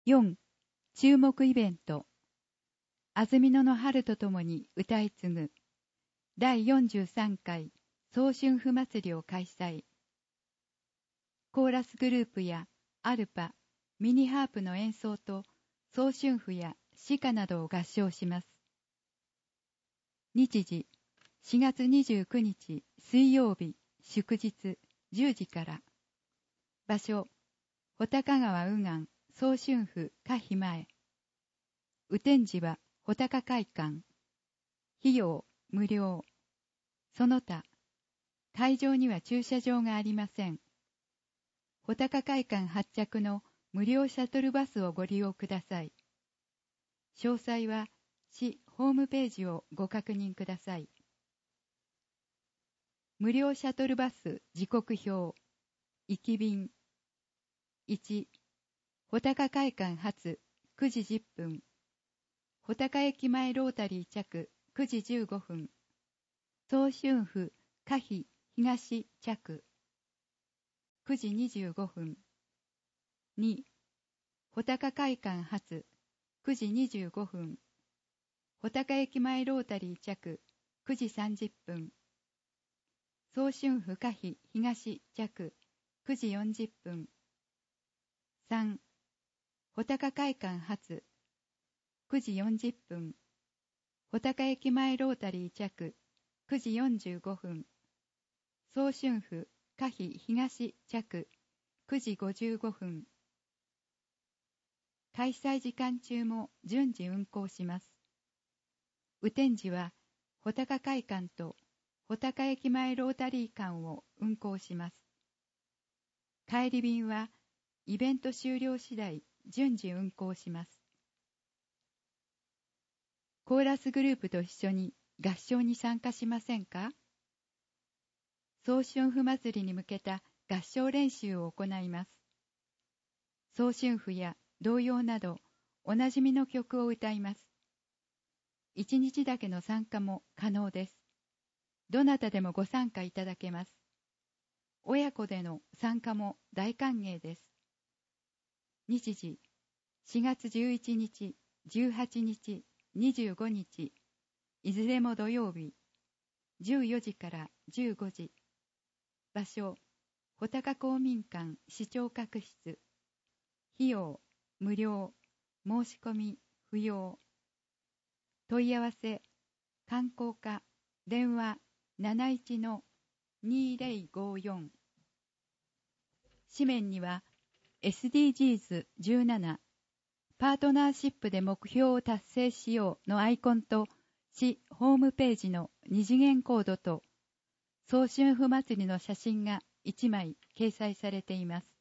4. 注目イベント。安曇野の春とともに歌い継ぐ。第43回早春譜祭りを開催。コーラスグループやアルパ、ミニハープの演奏と早春譜や詩歌などを合唱します。日時、4月29日水曜日祝日10時から。場所、穂高川右岸早春譜歌碑前。雨天時は穂高会館。費用無料。その他、会場には駐車場がありません。穂高会館発着の無料シャトルバスをご利用ください。詳細は市ホームページをご確認ください。無料シャトルバス時刻表。行き便。1、穂高会館発9時10分。穂高駅前ロータリー着9時15分。早春譜歌碑東着9時25分。2、穂高会館発9時25分。穂高駅前ロータリー着9時30分。早春譜歌碑東着9時40分。3、穂高会館発9時40分。穂高駅前ロータリー着9時45分。早春譜歌碑東着9時55分。開催時間中も順次運行します。雨天時は穂高会館と穂高駅前ロータリー間を運行します。帰り便はイベント終了次第順次運行します。コーラスグループと一緒に合唱に参加しませんか？早春譜祭りに向けた合唱練習を行います。早春譜や童謡などおなじみの曲を歌います。1日だけの参加も可能です。どなたでもご参加いただけます。親子での参加も大歓迎です。日時、4月11日、18日、25日、いずれも土曜日、14時から15時。場所、穂高公民館視聴覚室。費用、無料。申し込み、不要。問い合わせ、観光課、電話71-2054。紙面には、SDGs17、パートナーシップで目標を達成しようのアイコンと、市ホームページの二次元コードと、早春譜祭りの写真が1枚掲載されています。